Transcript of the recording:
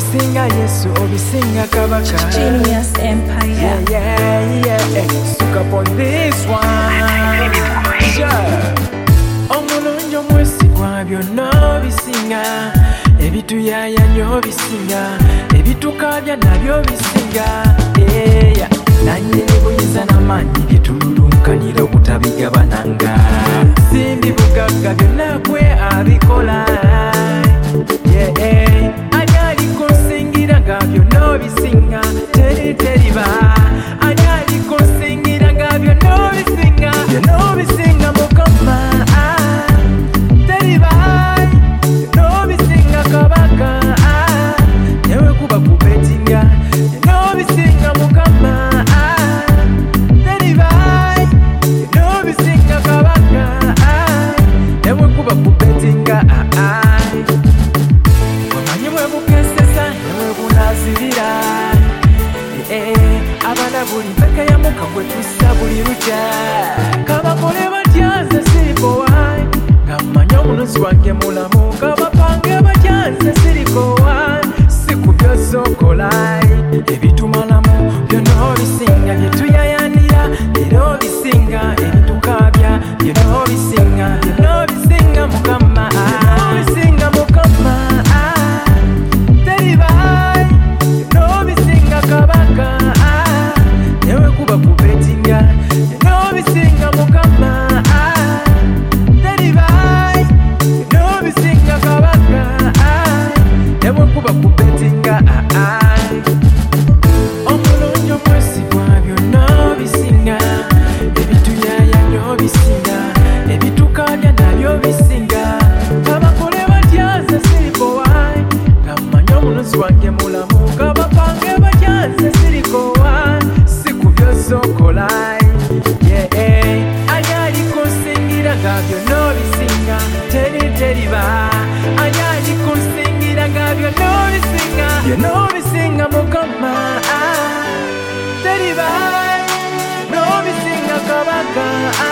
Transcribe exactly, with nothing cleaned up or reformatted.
obisinga Yesu obisinga kabaka. Genius Empire. Yeah, yeah, yeah. Suck up on this one. Sure. Omulonjo mwesigwa byonna bisinga, ebituyaya nnyo bisinga, ebitukabya nabyo bisinga. Yeah. Nannyini buyinza n'amaanyi bitululunkanira obutabigabananga. Simbi bugagga byonna gwe abikola. Yeah. Ani alikunsingira nga byonna bisinga, teri teriba. Ani alikunsingira nga byonna bisinga, byonna bisinga Mukama. Teriba, byonna bisinga kabaka. Nyewe kuba kubetinga, byonna bisinga Mukama. Teriba, byonna bisinga kabaka. Nyewe kuba kubetinga. Abana buli mpeka ya muka gwe tussa buli lukya. Kabakole batya nze sirikowa, nga mmanyi omunuzi wange mulamu. Kabapange batya nze sirikowa, si ku by'osokola. Ebitumalamu byonna bisinga, bye tuyayanira era bisinga, ebitukabya byonna bisinga, byonna bisinga Mukama. Bisinga Mukama. Teriba, byonna bisinga kabaka. Nyewe kuba kubetinga, byonna bisinga Mukama. Teriba, byonna bisinga kabaka. Nyewe kuba kubetinga. Omulonjo mwesigwa byonna bisinga, ebituyaya nnyo bisinga, ebitukabya nabyo bisinga. Kabakole batya nze sirikowa, nga mmanyi omunuzi wange mulamu. Kabapange batya nze sirikowa, si ku by'osokola. Yeah. Ani alikunsingira nga byonna bisinga, teri teriba. Ani alikunsingira nga byonna bisinga, byonna bisinga Mukama. Teriba, byonna bisinga kabaka.